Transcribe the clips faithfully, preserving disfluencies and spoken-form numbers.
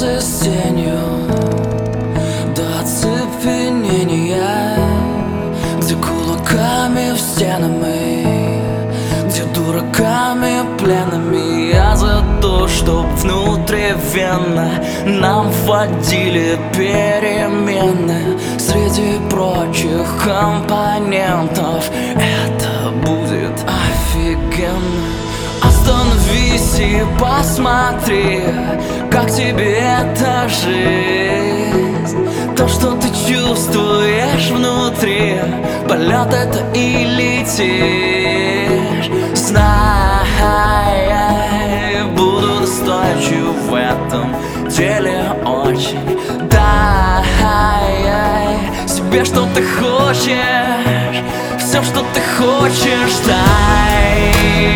танцы с тенью до оцепенения, где кулаками в стены мы, где дураками пленными. Я за то, чтоб внутривенно нам вводили перемены среди прочих компонентов. Это будет офигенно. Остановись и посмотри, как тебе эта жизнь. То, что ты чувствуешь внутри, полет это и летишь. Знай, буду настойчив в этом деле очень. Дай себе, что ты хочешь, все, что ты хочешь, дай.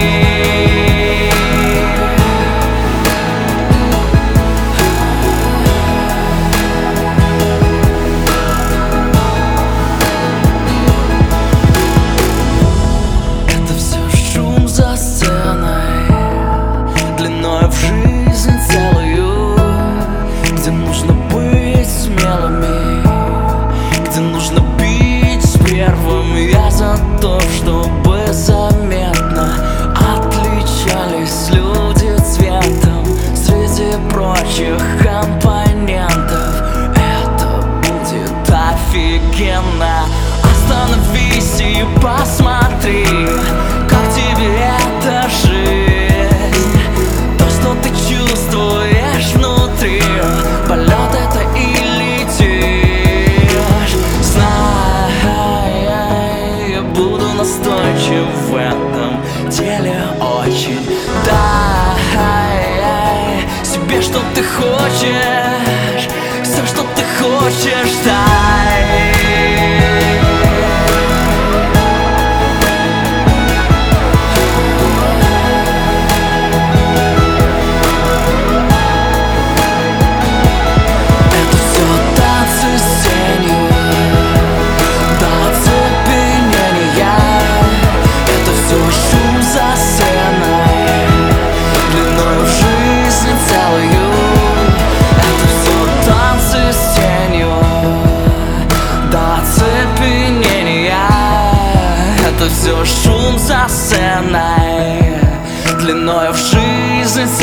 В жизнь целую, где нужно быть смелыми, где нужно бить первым. Я за то, чтобы заметно отличались люди цветом среди прочих компонентов. Это будет офигенно. Остановись и посмотри, как тебе эта жизнь. Чувствуешь внутри, полет это и летишь. Знай, я буду настойчив в этом деле очень. Дай себе, что ты хочешь, все, что ты хочешь, дай. Это все шум за сценой, длиною в жизнь